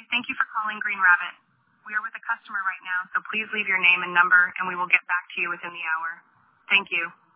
Thank you for calling Green Rabbit. We are with a customer right now, so please leave your name and number, and we will get back to you within the hour. Thank you.